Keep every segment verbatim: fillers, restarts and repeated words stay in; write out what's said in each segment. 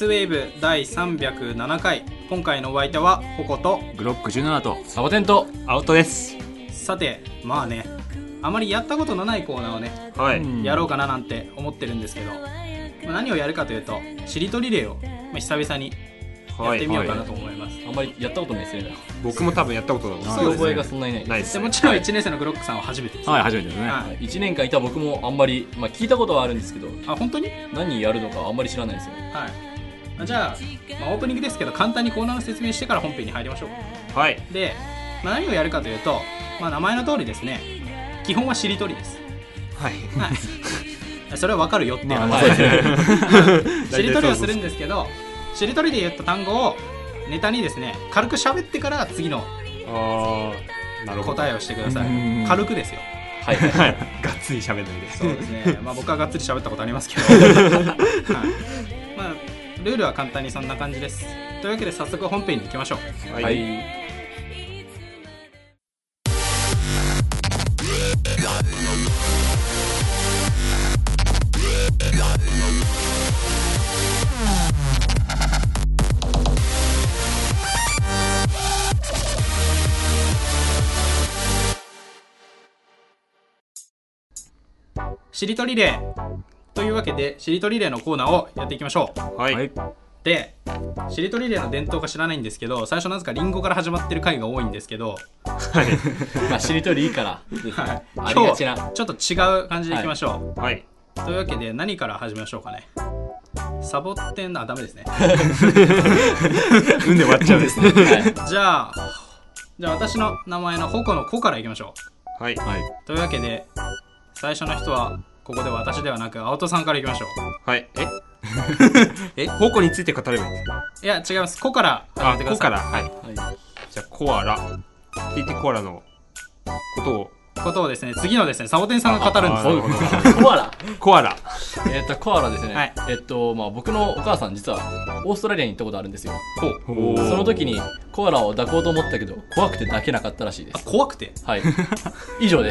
ウェーブだいさんびゃくななかい、今回のお相手はホコとグロックじゅうななとサボテンとアウトです。 さて、まあね、あまりやったことのないコーナーをね、 はい、 やろうかななんて思ってるんですけど、まあ、何をやるかというとしりとりリレーを、まあ、久々にやってみようかなと思います、はいはい、 あんまりやったことないですね。 僕も多分やったことない。 そうですね、覚えがそんなにないないです、ね、 でもちろんいちねん生のグロックさんは初めてです、ね、 はい、初めてですね、 はい、 いちねんかんいた僕もあんまり、まあ、聞いたことはあるんですけど、 あ、本当に何やるのかあんまり知らないですよね。 はい、じゃあ、まあ、オープニングですけど簡単にコーナーの説明してから本編に入りましょう。 はい。 で、まあ、何をやるかというと、まあ、名前の通りですね、基本はしりとりです。 はい、 はい、それは分かるよっていう話ですね。しりとりをするんですけど、しりとりで言った単語をネタにですね、軽く喋ってから次の答えをしてください。軽くですよ。 はいはいはい。 がっつり喋んないで。 そうですね。まあ僕はがっつり喋ったことありますけど、はい、まあルールは簡単にそんな感じです。というわけで早速本編に行きましょう。 はい、はい。 しりとりレーというわけで、しりとりレーのコーナーをやっていきましょう。 はい。 で、しりとりレーの伝統か知らないんですけど、最初なぜかリンゴから始まってる回が多いんですけど、 はい、まあしりとりいいから、 はい、 ありがちな今日ちょっと違う感じでいきましょう。 はい。 というわけで何から始めましょうかね。サボテン、あ、ダメですね。 うんで終わっちゃうんですね。 はい、じゃあ、じゃあ私の名前のホコのコからいきましょう。はい。はい。 というわけで最初の人はここで私ではなく青戸さんからいきましょう。 はい。ええ、ホコについて語ればいいんですか？ いや違います。コから始めてください。 あ、コから。はい。はい、じゃあコアラ。聞いてコアラのことをことをですね、次のですね、サボテンさんが語るんですよ。 コアラ。 コアラ。 えっとコアラですね。はい、えっとまあ僕のお母さん実はオーストラリアに行ったことあるんですよ。ほう。その時にコアラを抱こうと思ったけど怖くて抱けなかったらしいです。 あ、怖くて？ はい。以上です。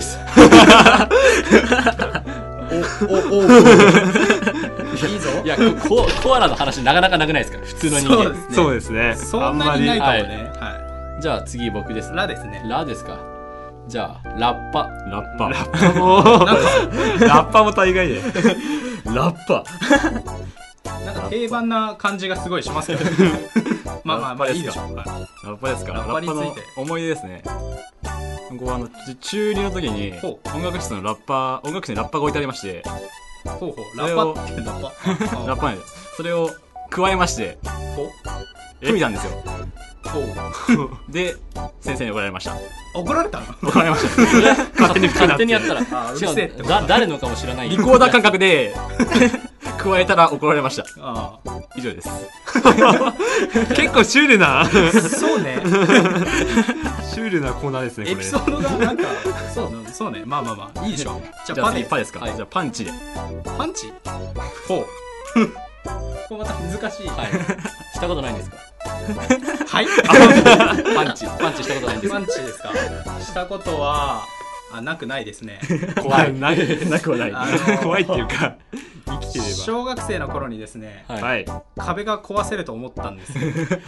おおお。いいぞ。 いや、ココアラの話なかなかなくないですか？普通の人間。 そうですね。 そんなにないかもね。 はい。じゃあ次僕です。 ラですね。 ラですか。じゃあラッパ。 ラッパ。ラッパもラッパも大概で。 ラッパ。 なんか定番な感じがすごいしますけど。まあまあまあいいでしょう。 ラッパですか。 ラッパについて思い出ですね。僕はあの中にの時に音楽室のラッパ音楽室にラッパが置いてありまして、 ほうほう、ラッパってラッパラッパね、それを加えまして吹いたんですよ。で先生に怒られました。 怒られたの？ 怒られました。勝手に勝手にやったら、 あ、うるせえって。 だ誰のかも知らない。 リコーダー感覚で加えたら怒られました。ああ、以上です。結構シュールな。 そうね。 シュールなコーナーですね。これエピソードがなんかそうそうね。まあまあまあいいでしょう。 じゃあパでパですか。はい、じゃあパンチで。 パンチ？ほう。これまた難しい。 はい。したことないんですか？ はい。 パンチパンチしたことないんですか？ パンチですか？したことはあなくないですね。 怖い。なくはない。怖いっていうか。生きてれば。 小学生の頃にですね、 はい、 壁が壊せると思ったんですよ。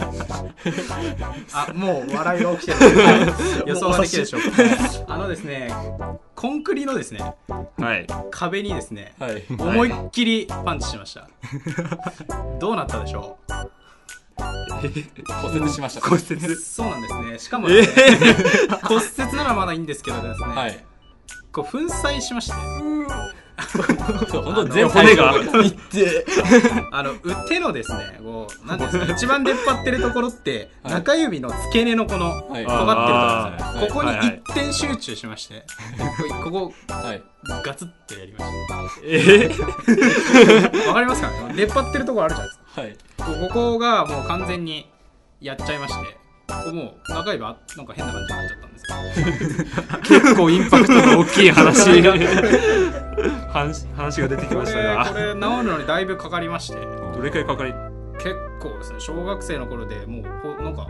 あ、もう笑いが起きてる。予想ができるでしょうか。あのですね、コンクリのですね、はい、壁にですね、はい、思いっきりパンチしました。どうなったでしょう？ 骨折しました。 骨折。 そうなんですね。しかもですね、えー、骨折ならまだいいんですけどですね、はい、こう粉砕しまして。 そう本当全骨がいってあの手のですね、こうなんですか、一番出っ張ってるところって中指の付け根のこの尖ってるところですね。ここに一点集中しまして、ここガツッとやりました。えー、わかりますかね？出っ張ってるところあるじゃないですか。はい。ここがもう完全にやっちゃいまして、ここもう中指はなんか変な感じになっちゃったんですけど。 結構インパクトの大きい話が話が出てきましたが、 これ、これ治るのにだいぶかかりまして。 どれくらいかかり？ 結構ですね。小学生の頃でもうなんか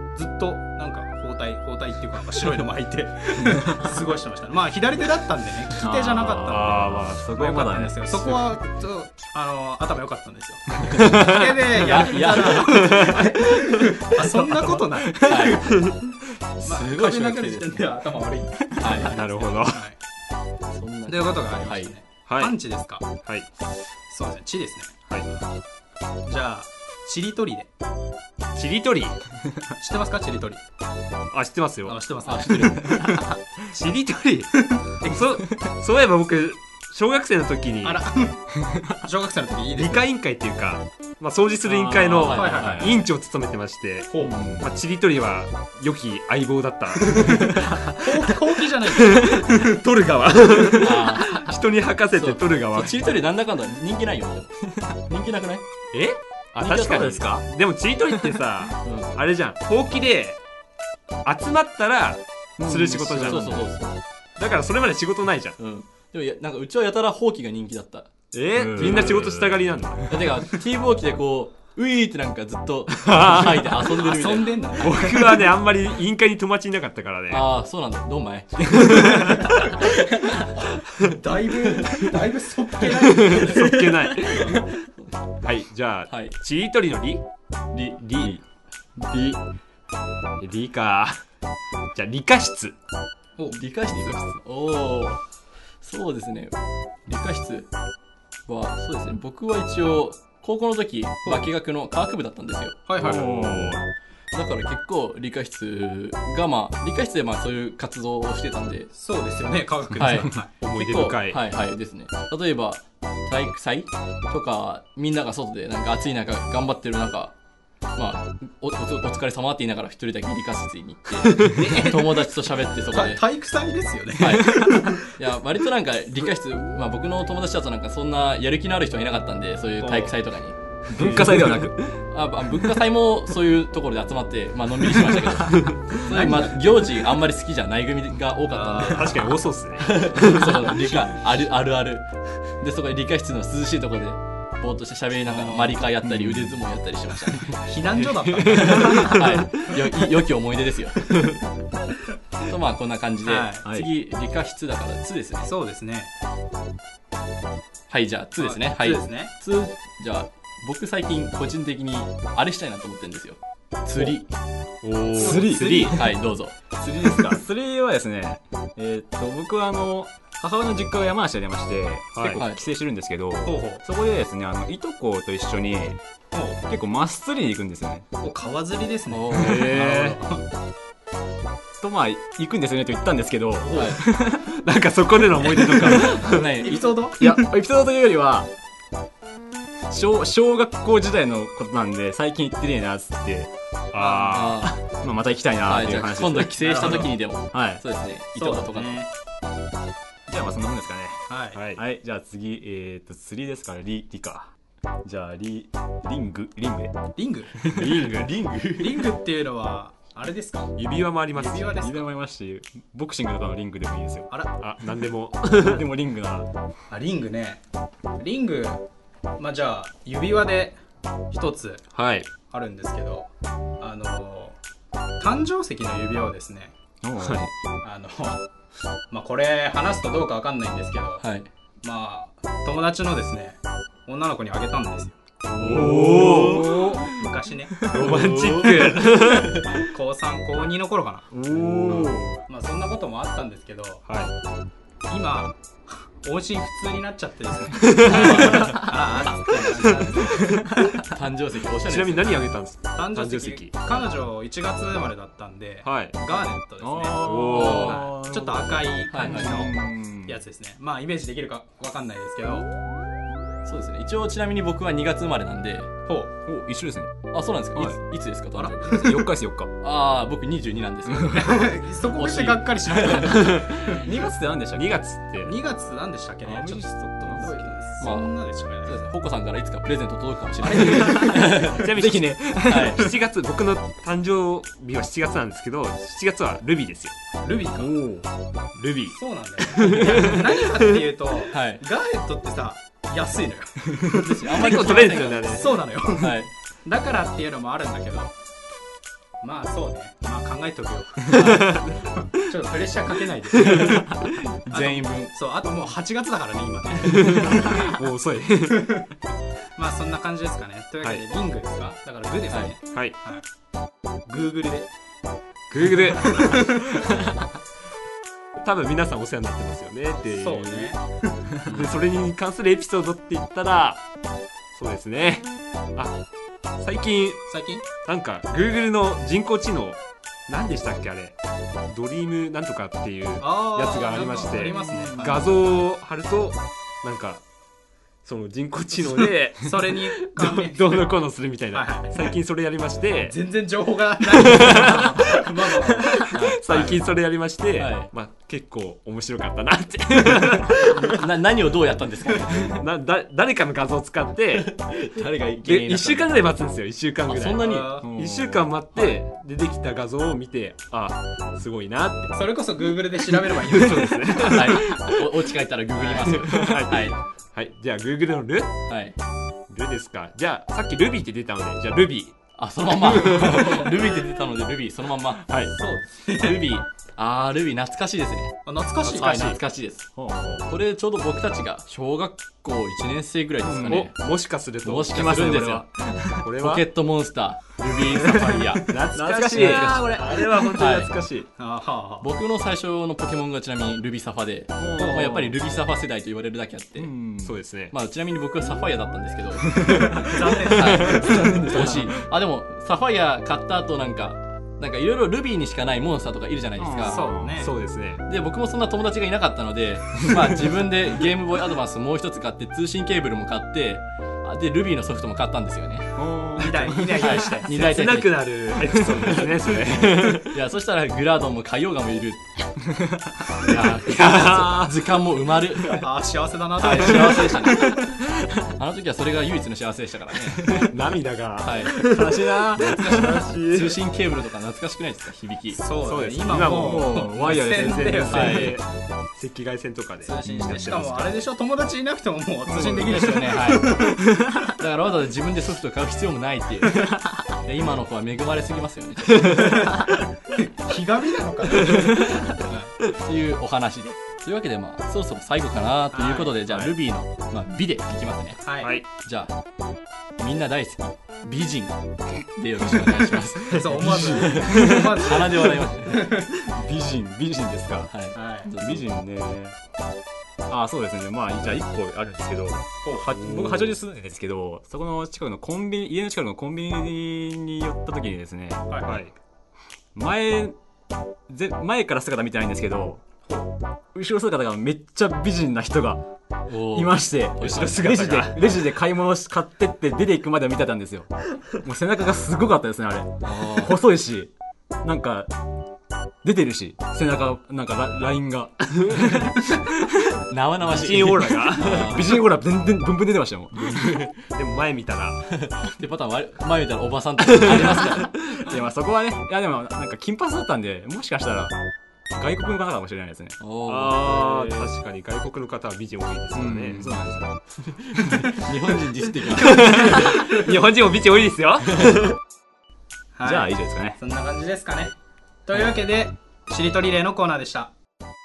ずっとなんか包帯包帯っていうかなんか白いの巻いて過ごしてましたね。まあ左手だったんでね、利き手じゃなかったんで、ああまあそこは良かったんですよ。そこはちょっとあの頭良かったんですよ。手でやるからあそんなことない。はい。すごいしなくて時点で頭悪い。はい。なるほど。はい。そんなということがありましたね。はい。パンチですか。はい。そうですね。血ですね。はい。じゃあちりとりで。ちりとり知ってますか？ちりとり。あ、知ってますよ。あ、知ってます。あ、知ってる。ちりとりそそういえば僕小学生の時に、あら小学生の時いいですね、理科委員会っていうか、まあ、掃除する委員会の委員長を務めてまして、まあ、ちりとりは良き相棒だった。ほうきじゃない取る側人に吐かせて取る側。 ちりとりなんだかんだ人気ないよ。人気なくない？ え？あ、確かにですか。でもちりとりってさ、うん、あれじゃん、ほうきで集まったらする仕事じゃん、うん、そうそうそうそう。だからそれまで仕事ないじゃん、うん、 でもいやなんかうちはやたらほうきが人気だった。 えー、みんな仕事したがりなんだ。 てか T ほうきでこうウィーってなんかずっと吐いて遊んでるみたいな。遊んでんだ、ね、 僕はねあんまり委員会に友達いなかったからね。 ああそうなんだ。どんまい。 だいぶだいぶそっけないそっけない。はい、じゃあ、はい、ちりとりのりりりりりか。じゃあ理科室。 お、理科室。おお、そうですね。理科室はそうですね。僕は一応高校の時化学の科学部だったんですよ。はいはいはい。だから結構理科室がまあ理科室でまあそういう活動をしてたんで。 そうですよね。科学です、 はい、 思い出深い。 はいはいですね。例えば体育祭とかみんなが外でなんか暑い中頑張ってる中、まあ お, お, お疲れ様って言いながら一人だけ理科室に行って友達と喋ってそこで体育祭ですよね。 はい。いや割となんか理科室、まあ僕の友達だとなんかそんなやる気のある人はいなかったんで、そういう体育祭とかに。 文化祭ではなくあ文化祭もそういうところで集まって、まあのんびりしましたけど、それまあ行事あんまり好きじゃない組が多かったんで。 確かに多そうっすね。 そう理科あるあるあるで、そこで理科室の涼しいところでぼーっとして喋りながらマリカやったり腕相撲やったりしてましたね。 避難所だった。 はい、よ良き思い出ですよ。とまあこんな感じで、はい、次理科室だからにですね。 そうですね。 はい、じゃあにですね。はい、にですね。にじゃあ僕最近個人的にあれしたいなと思ってるんですよ。釣り。 お釣り釣りはいどうぞ。 釣りですか。釣りはですね、えー、っと僕はあの母親の実家が山梨で出まして、はい、結構帰省してるんですけど、はい、そこでですねあのいとこと一緒に結構マス釣りに行くんですよね。 お川釣りですね。 へとまあ行くんですよねと言ったんですけど、はい、なんかそこでの思い出とかエピソード？ いやエピソードというよりは小, 小学校時代のことなんで最近行ってねえなっつって、ああ、まあ、また行きたいなっていう話です、ね。 今度帰省した時にでも、 はい、 そうですね。いとことかの。 じゃあまあそんなもんですかね。 はい。 はい。はい、じゃあ次えっ、ー、と釣りですからリリか。じゃあリリングリングで。 リングリングリングリングっていうのはあれですか？ 指輪もあります。 指輪ですか？ 指輪もありますし、ボクシングとかのリングでもいいですよ。 あら、 あなんでもなんでもリングなら。 あリングね。リング。まあじゃあ指輪で一つあるんですけど、はい、あの誕生石の指輪をですね、はい、あのまあこれ話すとどうかわかんないんですけど、はい、まあ友達のですね女の子にあげたんですよ。 おお昔ねロマンチック高さん高にの頃かな。おまあそんなこともあったんですけど、はい、今音信不通になっちゃってですね。 誕生石おしゃれですね。 ちなみに何あげたんですか？ 誕生石彼女いちがつ生まれだったんで、はい、ガーネットですね。おちょっと赤い感じのやつですね。まあイメージできるかわかんないですけど、 そうですね。一応ちなみに僕はにがつ生まれなんで、 ほうお一緒ですね。 あそうなんですか、はい、いつ, いつですか誕生日？よっかですよっか。 ああ僕にじゅうになんですよ。 そこしてがっかりしない。 にがつって何でしたっけ？にがつってにがつ何でしたっけね。ちょっと覚えてないです。 そんなでしたね。 そうですね。ホコさんからいつかプレゼント届くかもしれない。 ちなみにぜひね、はい、しちがつ僕の誕生日はしちがつなんですけど、しちがつはルビーですよ。 ルビーか。 おルビー。 そうなんだよ。何かっていうと、はい、ガーネットってさ安いのよ。 あんまりこう取れるんですよね。 そうなのよ。はい。だからっていうのもあるんだけど、 まあそうね、まあ考えとくよちょっとプレッシャーかけないで全員分。 そう、あともうはちがつだからね今ねもう遅いまあそんな感じですかね。というわけで、はい、リングですか、だからグですね。 はい、 はい、グーグルでグーグル多分皆さんお世話になってますよねっていう。 そうねでそれに関するエピソードって言ったら、そうですね、あ、最近最近なんか Google の人工知能何でしたっけ、あれドリームなんとかっていうやつがありまして、 ね、 画像を貼るとなんかその人工知能でそれにどうのこうのするみたいな、はい、最近それやりまして全然情報がない最近それやりまして、はい、まあ、結構面白かったなってな何をどうやったんですかなだ誰かの画像を使って誰がいっしゅうかんぐらい待つんですよ。いっしゅうかんぐらい。 そんなにいっしゅうかん待って出てきた画像を見て、あ、すごいなって。 それこそ Google で調べればいいんですそうですねはい、お家帰ったら Google りますよはい、 はいはい、じゃあ Google のル、 はい、 ルですか。じゃあさっき Ruby って出たので、じゃあ Ruby、 あ、そのまんまRuby って出たので Ruby そのまんま。 はい、 そうですRuby、あー Ruby 懐かしいですね。 あ、懐かしい、 はい、懐かしいです。これちょうど僕たちが小学校いちねん生ぐらいですかね。 もしかするともしかするんですよ。 これはポケットモンスター、ルビーサファイア。 懐かしいなこれ。あれは本当に懐かしい。 僕の最初のポケモンがちなみにルビーサファで、やっぱりルビーサファ世代と言われるだけあって、 そうですね。 まあちなみに僕はサファイアだったんですけど、 残念残念です。 惜しい。あ、でもサファイア買った後なんか。なんかいろいろルビーにしかないモンスターとかいるじゃないですか。 そうね。 そうですね。 で僕もそんな友達がいなかったので、まあ自分でゲームボーイアドバンスもう一つ買って通信ケーブルも買って、でルビーのソフトも買ったんですよね。 にだいにだい用意して。 にだい切なくなるエピソードですねそれ。 いやそしたらグラードンもカイオガもいる。いや図鑑も埋まる。 あ、幸せだな。 はい、幸せでしたね。あの時はそれが唯一の幸せでしたからね。 涙が、 はい、 悲しいな。 懐かしい。通信ケーブルとか懐かしくないですか、響き。 そうです。 今もうワイヤレスで赤外線とかで通信して、しかもあれでしょ、友達いなくてももう通信できるですよね。はい。だからわざわざ自分でソフトを買う必要もないっていう。今の子は恵まれすぎますよね。 ひがみなのかなっていうお話で。というわけで、まあそろそろ最後かなということで、じゃあ Ruby のまあ美でいきますね。 はい。 じゃあみんな大好き美人でよろしくお願いします。 そう、思わず鼻で笑いました。 美人、美人ですか。 はい。 美人ね。あ、そうですね。まあじゃあいっこあるんですけど、僕八王子住んでるんですけど、そこの近くのコンビニ、家の近くのコンビニに寄った時にですね、 はいはい、 前ぜ前から姿見てないんですけど、後ろ姿がめっちゃ美人な人がいまして、 後ろ姿レジでレジで買い物買ってって出ていくまで見てたんですよ。もう背中がすごかったですね、あれ。細いし、なんか出てるし、背中なんか ラ, ラインが生々しい。 美人オーラが美人オーラ全然ブンブン出てましたよ。でも前見たらでパターン前見たらおばさんとかありますから。 いや、まあそこはね、いやでもなんか金髪だったんで、もしかしたら外国の方かもしれないですね。 ああ、確かに外国の方は美人多いですよね。 そうなんですよ。日本人ディスってきます。 日本人も美人多いですよ。 はい、 じゃあ以上ですかね。 そんな感じですかね。というわけで、しりとりレイのコーナーでした。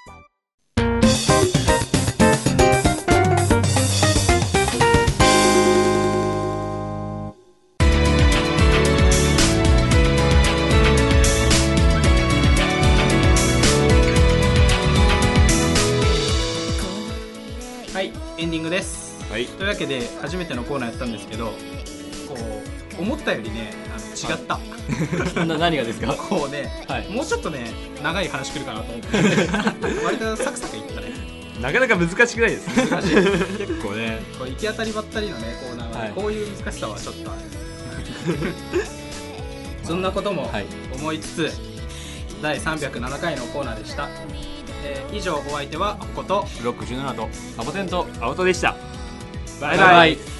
はい、エンディングです。 はい。 というわけで、初めてのコーナーやったんですけど、こう思ったよりね、あの違った。 な何がですか？ こうね、はい、もうちょっとね長い話来るかなと思って割とサクサクいったね。 なかなか難しくないです。難しい。結構ね、 こう行き当たりばったりのねコーナーは、ね、はい、こういう難しさはちょっとある。そんなことも思いつつ、はい、だいさんびゃくななかいのコーナーでした。えー、以上お相手はアッコとろくじゅうななとアボテンと青戸でした。 バイバイ。バイバイ。